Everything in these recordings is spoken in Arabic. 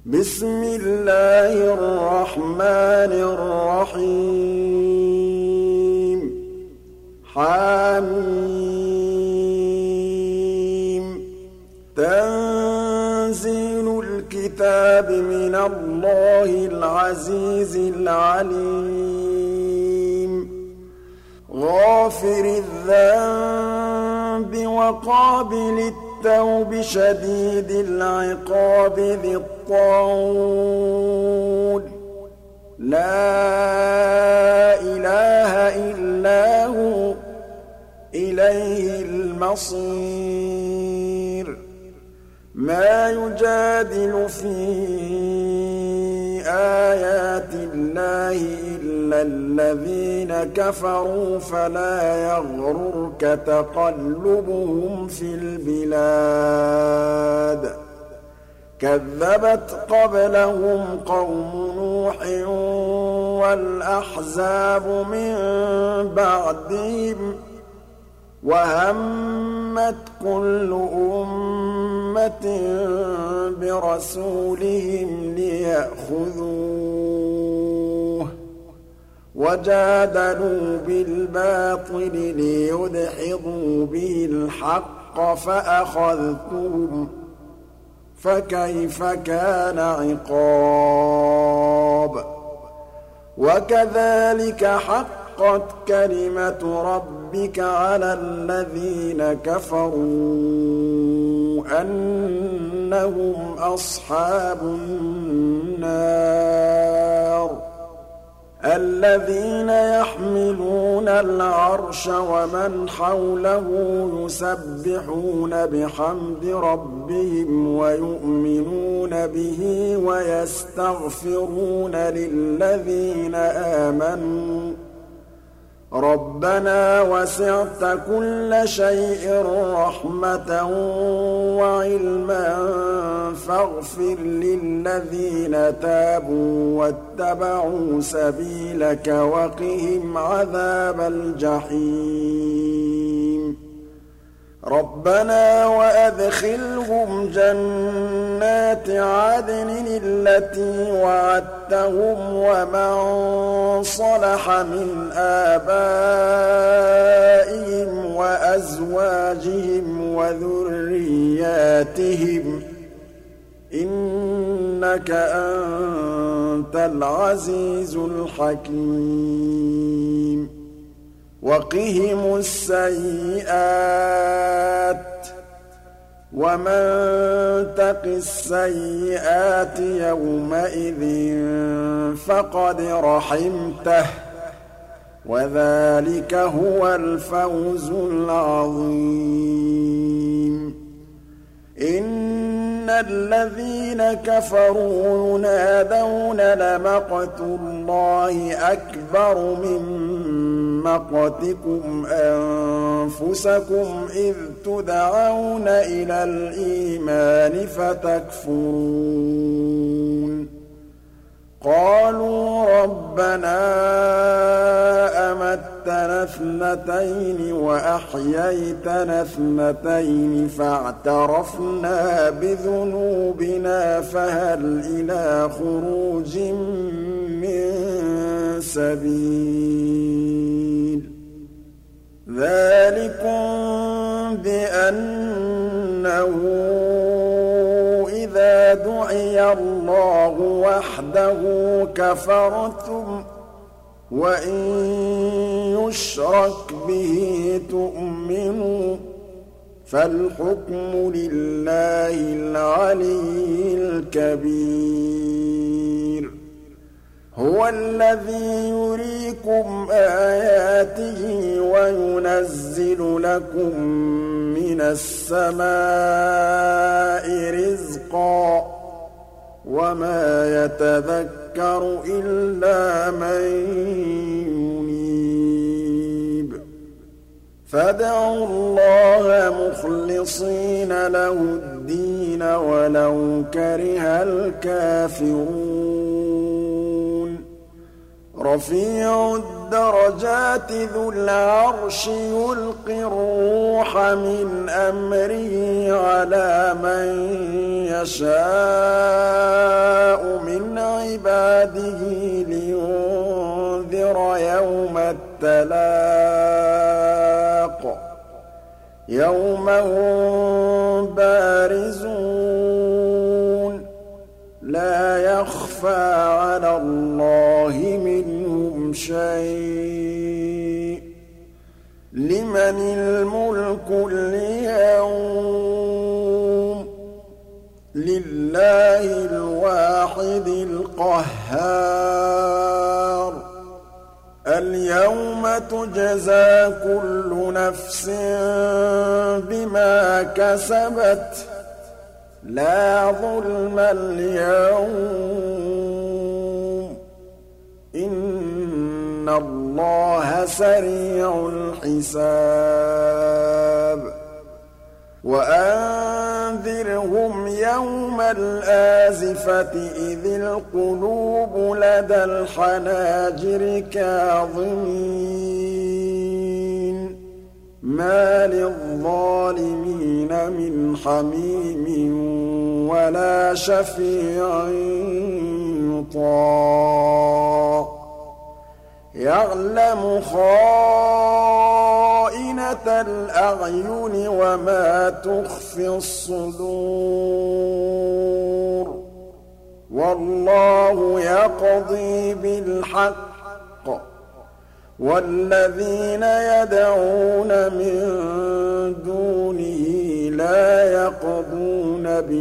بسم الله الرحمن الرحيم حم تنزيل الكتاب من الله العزيز العليم غافر الذنب وقابل التوب شديد العقاب ذي الطول لا إله إلا هو إليه المصير ما يجادل في آيات الله إلا الذين كفروا فلا يغررك تقلبهم في البلاد كذبت قبلهم قوم نوح والأحزاب من بعدهم وهمت كل أمة برسولهم ليأخذوه وجادلوا بالباطل ليدحضوا به الحق فأخذتهم فكيف كان عقاب وكذلك حقت كلمة ربك على الذين كفروا أنهم أصحاب النار الذين يحملون العرش ومن حوله يسبحون بحمد ربهم ويؤمنون به ويستغفرون للذين آمنوا ربنا وسعت كل شيء رحمة وعلما فاغفر للذين تابوا واتبعوا سبيلك وقهم عذاب الجحيم ربنا وأدخلهم جنات عدن التي وعدتهم ومن صلح من آبائهم وأزواجهم وذرياتهم إنك أنت العزيز الحكيم وقهم السيئات ومن تق السيئات يومئذ فقد رحمته وذلك هو الفوز العظيم إن الذين كفروا ينادون لمقت الله أكبر من مقتكم أنفسكم إذ تدعون إلى الإيمان فتكفرون قالوا ربنا أمتنا اثنتين وأحييتنا اثنتين فاعترفنا بذنوبنا فهل إلى خروج من سبيل ذلكم بأنه إذا دعي الله وحده كفرتم وإن يشرك به تؤمنوا فالحكم لله العلي الكبير هو الذي يريكم آياته وينزل لكم من السماء رزقا وما يتذكر إلا من ينيب فادعوا الله مخلصين له الدين ولو كره الكافرون رفيع الدرجات ذو العرش يلقي الروح من أمره على من يشاء التلاق يوم هم بارزون لا يخفى على الله منهم شيء لمن الملك اليوم لله الواحد القهار اليوم تجزى كل نفس بما كسبت لا ظلم اليوم إن الله سريع الحساب وأنذرهم يوم الآزفة إذ القلوب لدى الحناجر كاظمين ما للظالمين من حميم ولا شفيع يطاع يعلم خائنة الأعين وما تخفي الصدور والله يقضي بالحق والذين يدعون من دونه لا يقضون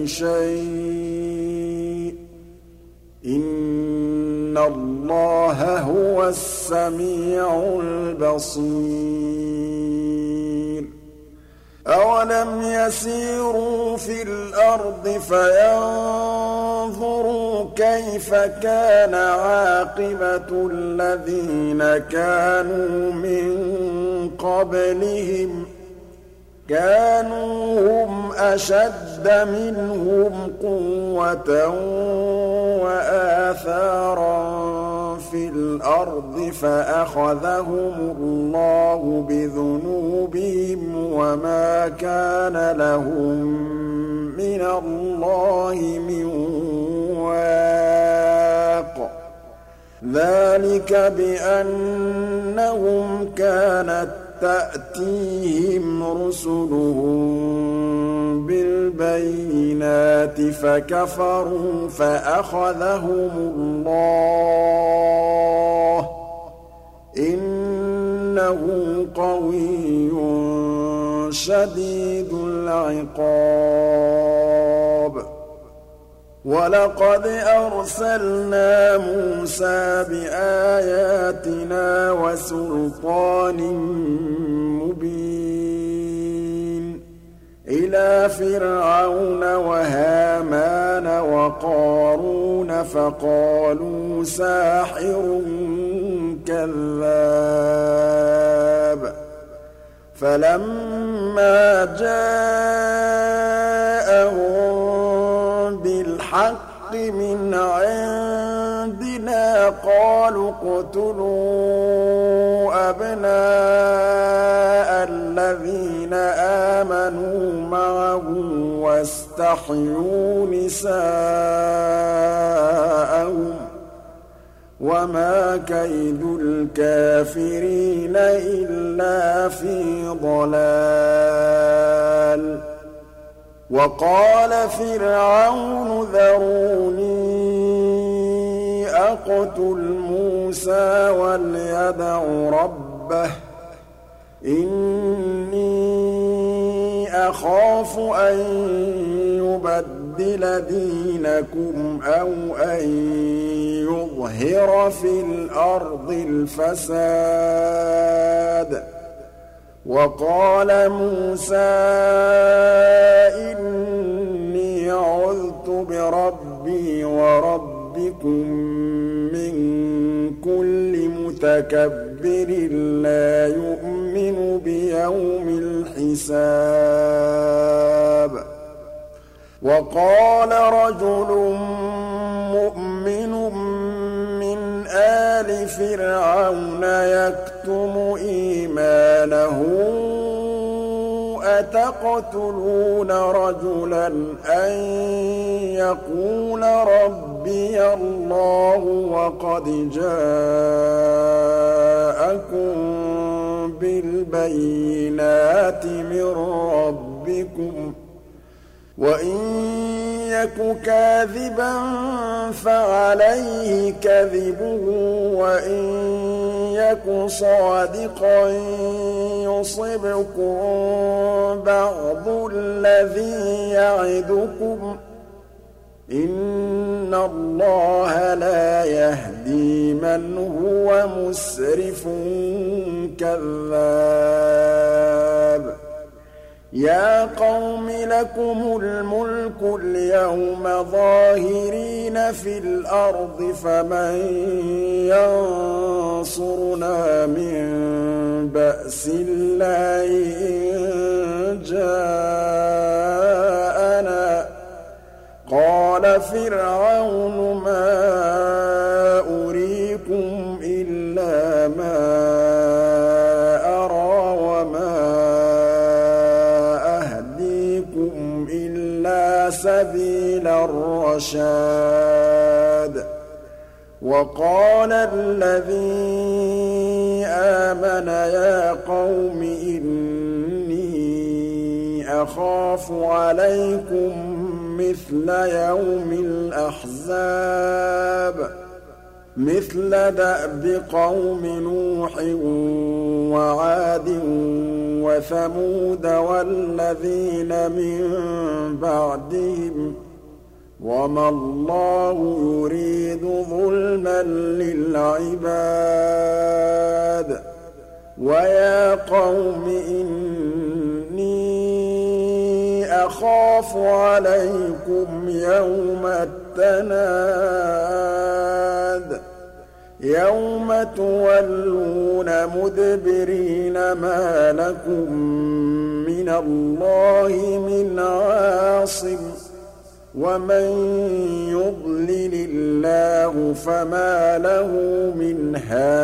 بشيء إن الله هو السميع البصير أولم يسيروا في الأرض فينظروا كيف كان عاقبة الذين كانوا من قبلهم كانوا هم أشد منهم قوة وآثارا في الأرض فأخذهم الله بذنوبهم وما كان لهم من الله من واق ذلك بأنهم كانت تأتيهم رسلهم بالبينات فكفروا فأخذهم الله إنه قوي شديد العقاب ولقد أرسلنا موسى بآياتنا وسلطان مبين إلى فرعون وهامان وقارون فقالوا ساحر كذاب فلما جاءهم بالحق من عندنا قالوا اقتلوا أبناء الذين آمنوا معه واستحيوا نساءهم وما كيد الكافرين إلا في ضلال وقال فرعون ذروني أقتل موسى وليدع ربه إني أخاف أن يبدل دينكم أو أن يظهر في الأرض الفساد وقال موسى إني عذت بربي وربكم من كل متكبر لا يؤمن بيوم الحساب وقال رجل مؤمن من آل فرعون يكتم إيمانه أتقتلون رجلا أن يقول ربي الله وقد جاءكم بِالْبَيِّنَاتِ مِن رَّبِّكُمْ ۖ وَإِن يَكُ كَاذِبًا فَعَلَيْهِ كَذِبُهُ وَإِن يَكُ صَادِقًا يُصِبْكُم بَعْضُ الَّذِي يَعِدُكُمْ ۖ إِنَّ اللَّهَ لَا يَهْدِي مَنْ هُوَ مُسْرِفٌ كَذَّابٌ يَا قَوْمِ لَكُمُ الْمُلْكُ الْيَوْمَ ظَاهِرِينَ فِي الْأَرْضِ فَمَن يَنصُرُنَا مِن بَأْسِ اللَّهِ إِن جَاءَنَا ۚ قَالَ فِرْعَوْنُ مَا أُرِيكُمْ إِلَّا مَا أَرَىٰ وَمَا أَهْدِيكُمْ إِلَّا سَبِيلَ الرَّشَادِ وَقَالَ الَّذِي آمَنَ يَا قَوْمِ إِنِّي أَخَافُ عَلَيْكُم مِّثْلَ يَوْمِ الْأَحْزَابِ مِثْلَ دَأْبِ قَوْمِ نُوحٍ وَعَادٍ وَثَمُودَ وَالَّذِينَ مِن بَعْدِهِمْ ۚ وَمَا اللَّهُ يُرِيدُ ظُلْمًا لِّلْعِبَادِ وَيَا قَوْمِ إِنِّي أَخَافُ عَلَيْكُمْ يَوْمَ التَّنَادِ يَوْمَ تُوَلُّونَ مُدْبِرِينَ مَا لَكُم مِّنَ اللَّهِ مِنْ عَاصِمٍ وَمَن يُضْلِلِ اللَّهُ فَمَا لَهُ مِنْ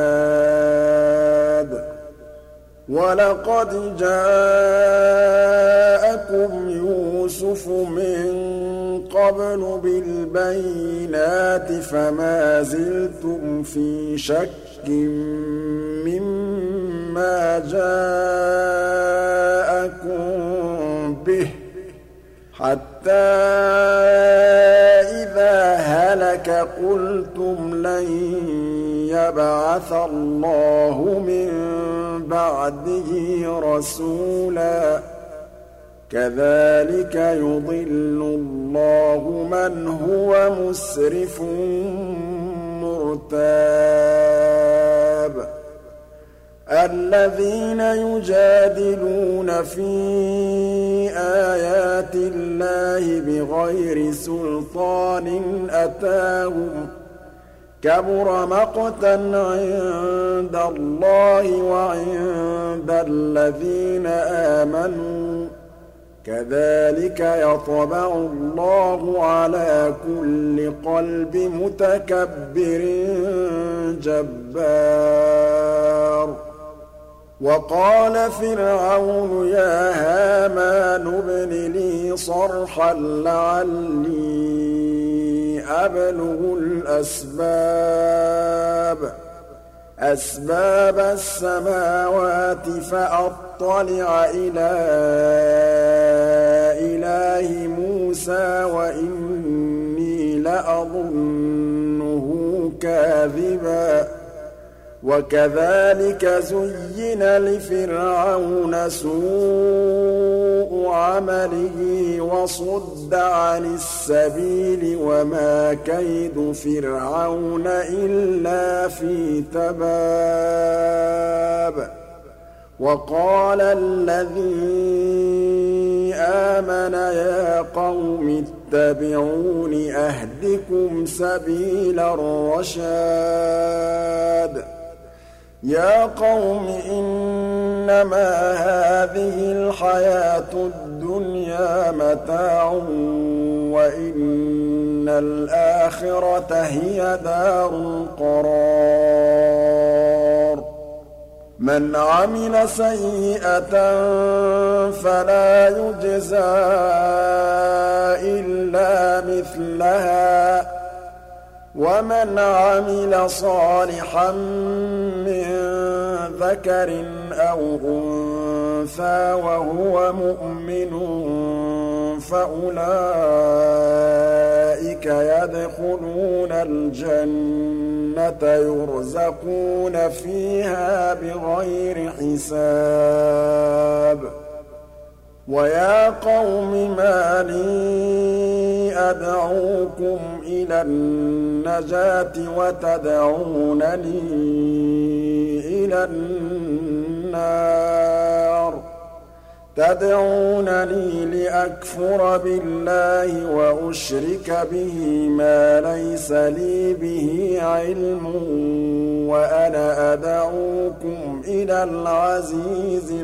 هَادٍ وَلَقَدْ جَاءَكُمْ يُوسُفُ مِن قَبْلُ بِالْبَيِّنَاتِ فَمَا زِلْتُمْ فِي شَكٍّ مِّمَّا جَاءَكُم بِهِ حَتَّىٰ إِذَا هَلَكَ قُلْتُمْ لَن يَبْعَثَ اللَّهُ مِن بَعْدِهِ رَسُولًا ۚ كَذَٰلِكَ يُضِلُّ اللَّهُ مَنْ هُوَ مُسْرِفٌ مُّرْتَابٌ الَّذِينَ يُجَادِلُونَ فِي آيَاتِ اللَّهِ بِغَيْرِ سُلْطَانٍ أَتَاهُمْ ۖ كَبُرَ مَقْتًا عِندَ اللَّهِ وَعِندَ الَّذِينَ آمَنُوا ۚ كَذَٰلِكَ يَطْبَعُ اللَّهُ عَلَىٰ كُلِّ قَلْبِ مُتَكَبِّرٍ جَبَّارٍ وَقَالَ فِرْعَوْنُ يَا هَامَانُ ابْنِ لِي صَرْحًا لَّعَلِّي أَبْلُغُ أَسْبَابَ السَّمَاوَاتِ فَأَطَّلِعَ إِلَىٰ إِلَٰهِ مُوسَىٰ وَإِنِّي لَأَظُنُّهُ كَاذِبًا وَكَذَٰلِكَ زُيِّنَ لِفِرْعَوْنَ سُوءُ عَمَلِهِ وَصُدَّ عَنِ السَّبِيلِ وَمَا كَيْدُ فِرْعَوْنَ إِلَّا فِي تَبَابٍ وَقَالَ الَّذِي آمَنَ يَا قَوْمِ اتَّبِعُونِ أَهْدِكُمْ سَبِيلَ الرَّشَادِ يَا قَوْمِ إِنَّمَا هَٰذِهِ الْحَيَاةُ الدُّنْيَا مَتَاعٌ وَإِنَّ الْآخِرَةَ هِيَ دَارُ الْقَرَارِ مَنْ عَمِلَ سَيِّئَةً فَلَا يُجْزَىٰ إِلَّا مِثْلَهَا ومن عمل صالحا من ذكر أو أنثى وهو مؤمن فأولئك يدخلون الجنة يرزقون فيها بغير حساب ويا قوم ما لي أدعوكم إلى النجاة وتدعونني إلى النار تدعونني لأكفر بالله وأشرك به ما ليس لي به علم وأنا أدعوكم إلى العزيز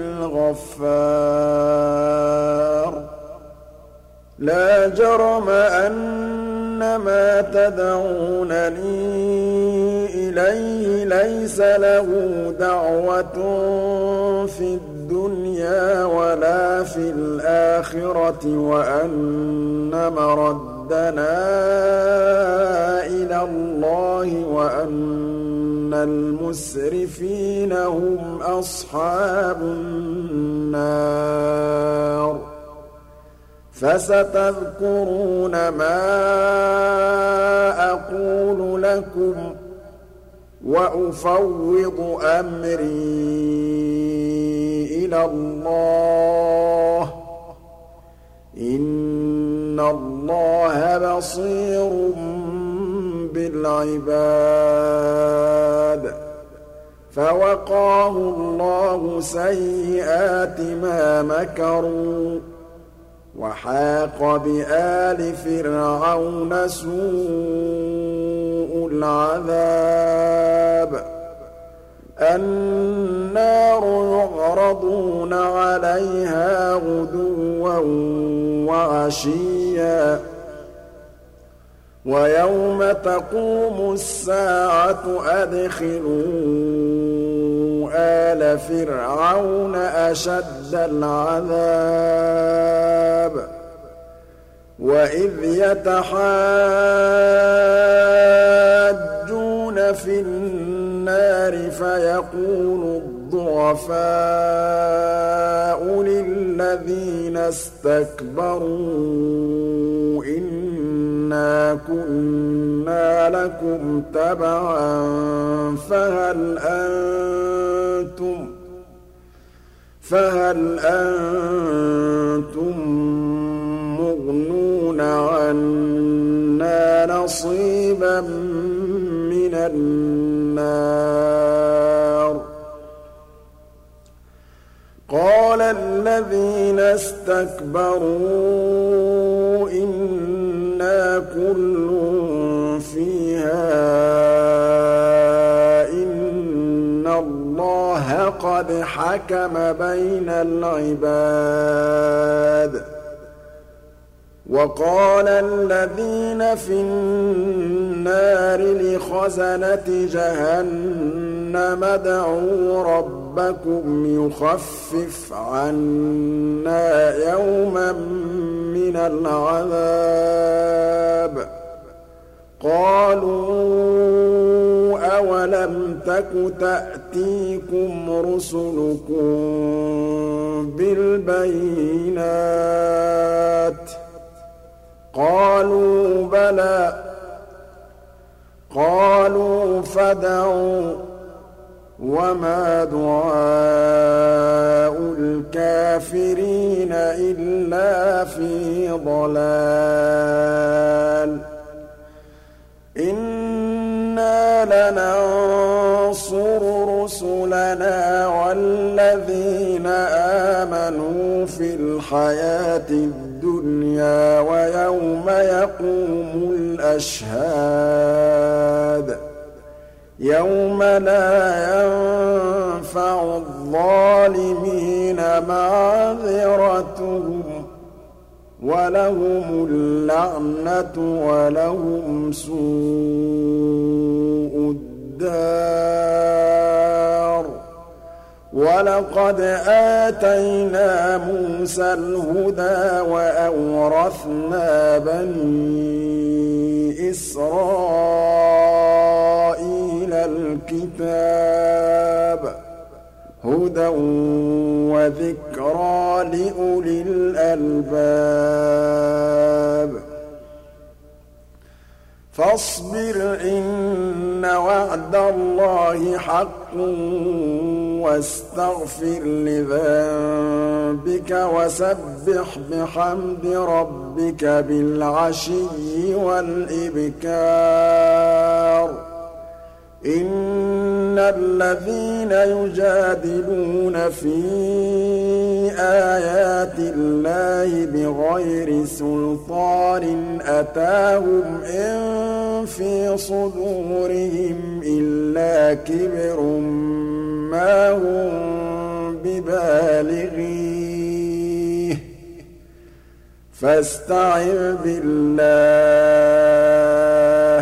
الغفار لا جرم أن ما تدعونني إليه ليس له دعوة في الدنيا ولا في الآخرة وأن مردنا إلى الله وأن المسرفين هم أصحاب النار فستذكرون ما أقول لكم وأفوض أمري إلى الله إن الله بصير بالعباد فوقاه الله سيئات ما مكروا وحاق بآل فرعون سوء العذاب النار يعرضون عليها غدوا وعشيا ويوم تقوم الساعة أدخلوا آل فرعون أشد العذاب وإذ يتحاجون في النار فيقول الضعفاء للذين استكبروا إنا كنا لكم تبعا فهل أنتم مغنون عنا نصيبا من النار قال الذين استكبروا إنا كل فيها إن الله قد حكم بين العباد وقال الذين في النار لخزنة جهنم ادعوا ربكم يخفف عنا يوما من العذاب قالوا أولم تك تأتيكم رسلكم بالبينات قالوا بلى قالوا فادعوا وما دعاء الكافرين إلا في ضلال إنا لننصر رسلنا والذين آمنوا في الحياة الدنيا ويوم يقوم الأشهاد يوم لا ينفع الظالمين معذرتهم ولهم اللعنة ولهم سوء الدار ولقد آتينا موسى الهدى وأورثنا بني إسرائيل الكتاب هدى وذكرى لأولي الألباب فاصبر إن وعد الله حق واستغفر لذنبك وسبح بحمد ربك بالعشي والإبكار إن الذين يجادلون في آيات الله بغير سلطان أتاهم إن في صدورهم إلا كبر ما هم ببالغيه فاستعذ بالله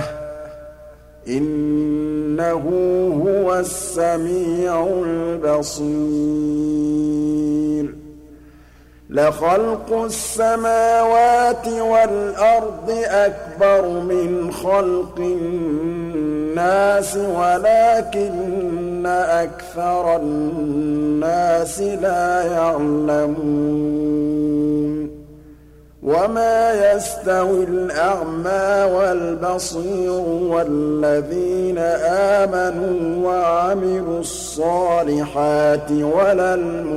إنه هو السميع البصير لخلق السماوات والأرض أكبر من خلق الناس ولكن أكثر الناس لا يعلمون وما يستوي الأعمى والبصير والذين آمنوا وعملوا الصالحات ولا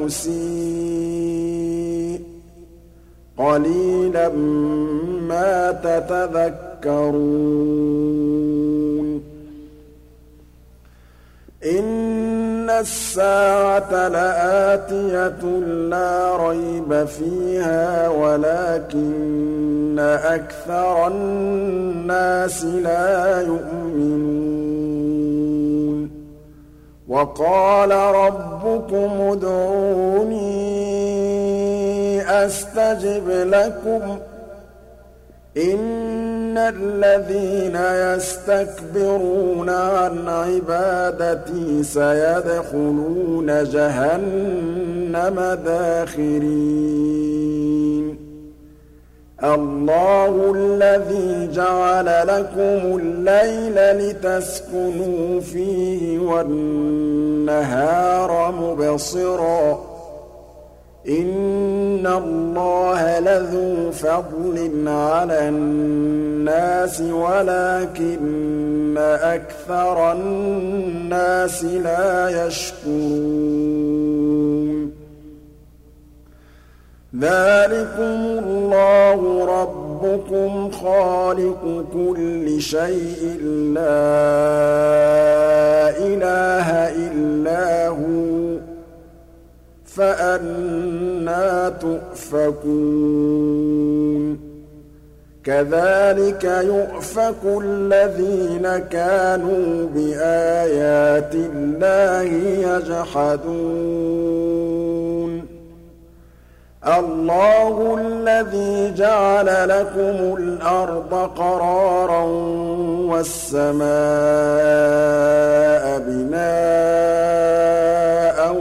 المسيء قليلا ما تتذكرون إن الساعة لآتية لا ريب فيها ولكن أكثر الناس لا يؤمنون وقال ربكم ادعوني أستجب لكم إن الذين يستكبرون عن عبادتي سيدخلون جهنم داخرين الله الذي جعل لكم الليل لتسكنوا فيه والنهار مبصرا إن الله لذو فضل على الناس ولكن أكثر الناس لا يشكرون ذلكم الله ربكم خالق كل شيء لا إله إلا هو فأنى تؤفكون كذلك يؤفك الذين كانوا بآيات الله يجحدون الله الذي جعل لكم الأرض قرارا والسماء بناء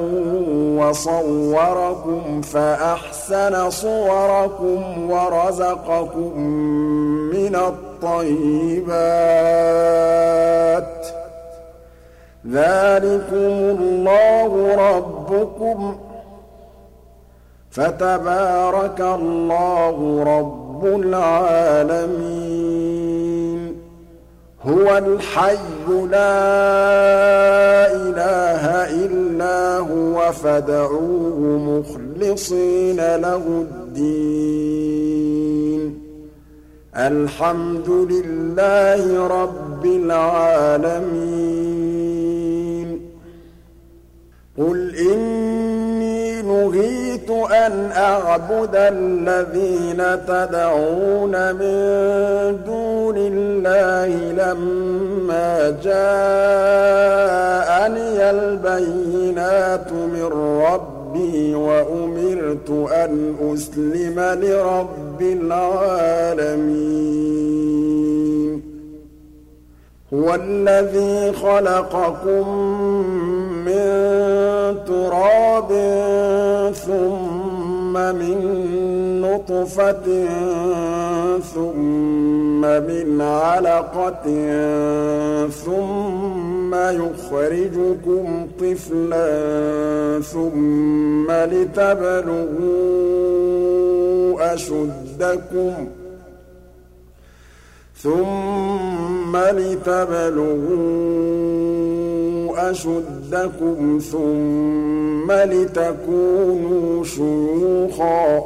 وصوركم فأحسن صوركم ورزقكم من الطيبات ذلكم الله ربكم فتبارك الله رب العالمين هو الحي لا إله إلا هو فادعوه مخلصين له الدين الحمد لله رب العالمين قل إني نهيت أن أعبد الذين تدعون من دون الله لما جاءني البينات من ربي وأمرت أن أسلم لرب العالمين هو الذي خلقكم من تراب ثم من نطفة ثم من علقة ثم ثُمَّ يُخْرِجُكُمْ طِفْلًا ثُمَّ لِتَبْلُغُوا أَشُدَّكُمْ ثُمَّ لِتَكُونُوا شُيُوخًا ۚ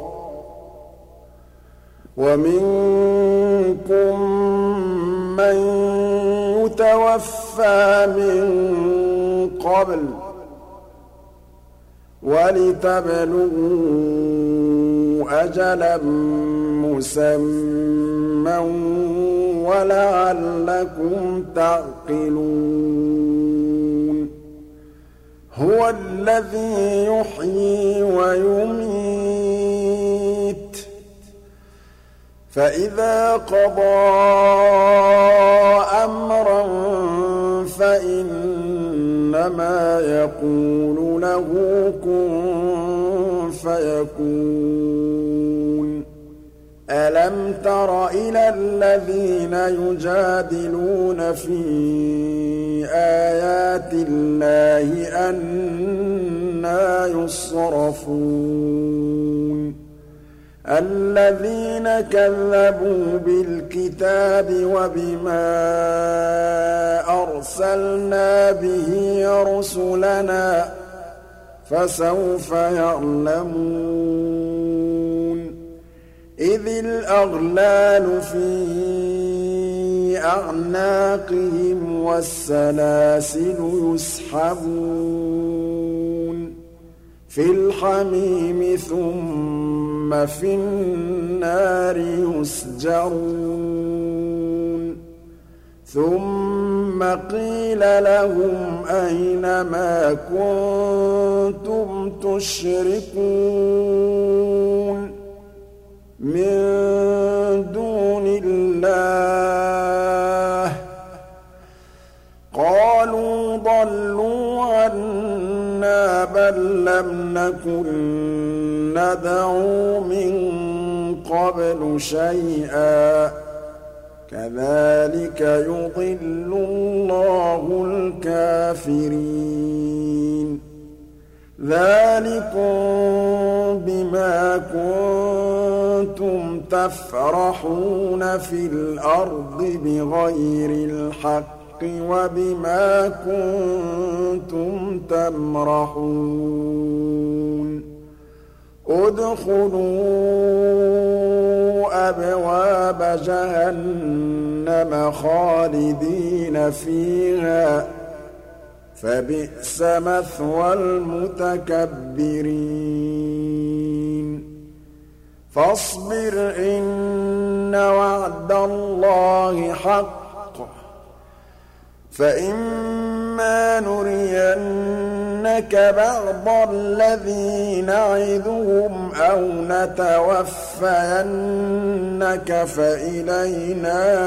وَمِنكُم مَّن يُتَوَفَّىٰ مِن قَبْلُ ۖ وَلِتَبْلُغُوا أَجَلًا مُّسَمًّى وَلَعَلَّكُمْ تَعْقِلُونَ هُوَ الَّذِي يُحْيِي وَيُمِيتُ ۖ فَإِذَا قَضَىٰ أَمْرًا فَإِنَّمَا يَقُولُ لَهُ كُن فَيَكُونُ أَلَمْ تَرَ إِلَى الَّذِينَ يُجَادِلُونَ فِي آيَاتِ اللَّهِ أَنَّىٰ يُصْرَفُونَ الَّذِينَ كَذَّبُوا بِالْكِتَابِ وَبِمَا أَرْسَلْنَا بِهِ رُسُلَنَا ۖ فَسَوْفَ يَعْلَمُونَ إِذِ الْأَغْلَالُ فِي أَعْنَاقِهِمْ وَالسَّلَاسِلُ يُسْحَبُونَ فِي الْحَمِيمِ ثُمَّ فِي النَّارِ يُسْجَرُونَ ثُمَّ قِيلَ لَهُمْ أَيْنَ مَا كُنتُمْ تُشْرِكُونَ مِن دُونِ اللَّهِ ۖ قَالُوا ضَلُّوا عَنَّا بَل لَّمْ نَكُن نَّدْعُو مِن قَبْلُ شَيْئًا ۚ كَذَٰلِكَ يُضِلُّ اللَّهُ الْكَافِرِينَ ذَٰلِكُم بِمَا كُنتُمْ تَفْرَحُونَ فِي الْأَرْضِ بِغَيْرِ الْحَقِّ وَبِمَا كُنتُمْ تَمْرَحُونَ ادْخُلُوا أَبْوَابَ جَهَنَّمَ خَالِدِينَ فِيهَا ۖ فَبِئْسَ مَثْوَى الْمُتَكَبِّرِينَ فَاصْبِرْ إِنَّ وَعْدَ اللَّهِ حَقٌّ ۚ فَإِمَّا نُرِيَنَّكَ بَعْضَ الَّذِي نَعِدُهُمْ أَوْ نَتَوَفَّيَنَّكَ فَإِلَيْنَا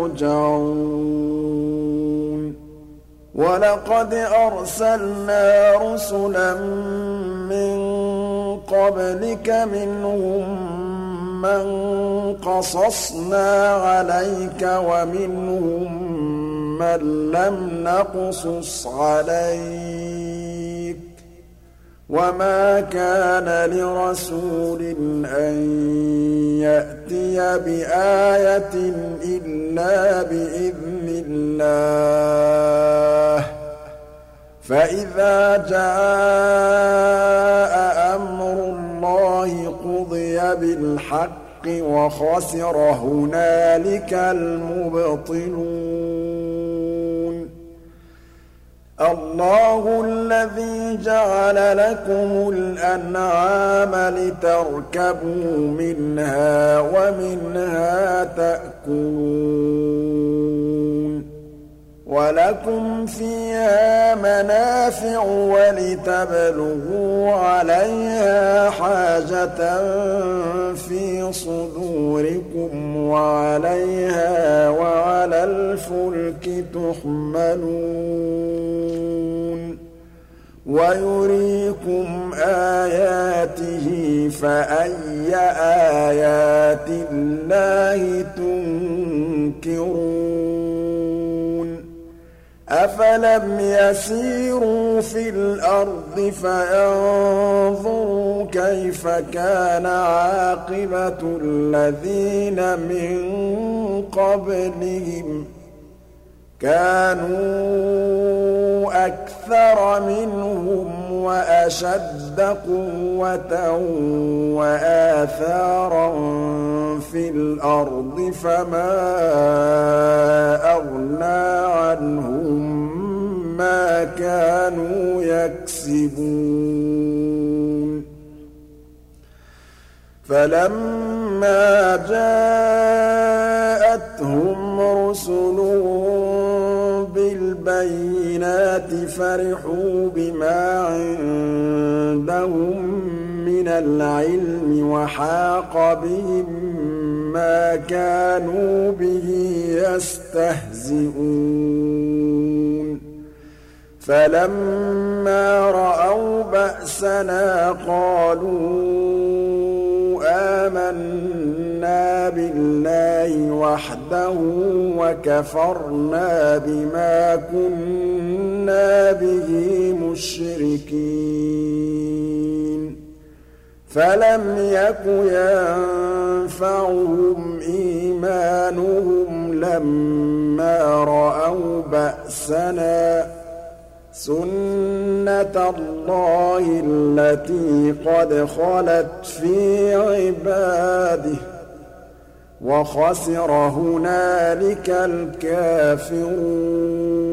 يُرْجَعُونَ وَلَقَدْ أَرْسَلْنَا رُسُلًا مِّن قَبْلِكَ مِنْهُم مَّن قَصَصْنَا عَلَيْكَ وَمِنْهُم مَّن لَّمْ نَقْصُصْ عَلَيْكَ ۗ وَمَا كَانَ لِرَسُولٍ أَن يَأْتِيَ بِآيَةٍ إِلَّا بِإِذْنِ اللَّهِ ۚ فَإِذَا جَاءَ أَمْرُ اللَّهِ قُضِيَ بِالْحَقِّ وَخَسِرَ هُنَالِكَ الْمُبْطِلُونَ اللَّهُ الَّذِي جَعَلَ لَكُمُ الْأَنْعَامَ لِتَرْكَبُوا مِنْهَا وَمِنْهَا تَأْكُلُونَ وَلَكُمْ فِيهَا مَنَافِعُ وَلِتَبْلُغُوا عَلَيْهَا حَاجَةً فِي صُدُورِكُمْ وَعَلَيْهَا وَعَلَى الْفُلْكِ تُحْمَلُونَ وَيُرِيكُمْ آيَاتِهِ فَأَيَّ آيَاتِ اللَّهِ تُنكِرُونَ أَفَلَمْ يَسِيرُوا فِي الْأَرْضِ فَيَنظُرُوا كَيْفَ كَانَ عَاقِبَةُ الَّذِينَ مِن قَبْلِهِمْ ۚ كَانُوا أَكْثَرَ مِنْهُمْ وَأَشَدَّ قُوَّةً وَآثَارًا فِي الْأَرْضِ فَمَا أَغْنَىٰ عَنْهُم مَّا كَانُوا يَكْسِبُونَ فَلَمَّا جَاءَتْهُمْ رُسُلُهُم بِالْبَيِّنَاتِ فَرِحُوا بِمَا عِندَهُم مِّنَ الْعِلْمِ وَحَاقَ بِهِم مَّا كَانُوا بِهِ يَسْتَهْزِئُونَ فَلَمَّا رَأَوْا بَأْسَنَا قَالُوا آمَنَّا بِاللَّهِ وَحْدَهُ وَكَفَرْنَا بِمَا كُنَّا بِهِ مُشْرِكِينَ فَلَمْ يَكُ يَنفَعُهُمْ إِيمَانُهُمْ لَمَّا رَأَوْا بَأْسَنَا ۖ سُنَّتَ اللَّهِ الَّتِي قَدْ خَلَتْ فِي عِبَادِهِ ۖ وَخَسِرَ هُنَالِكَ الْكَافِرُونَ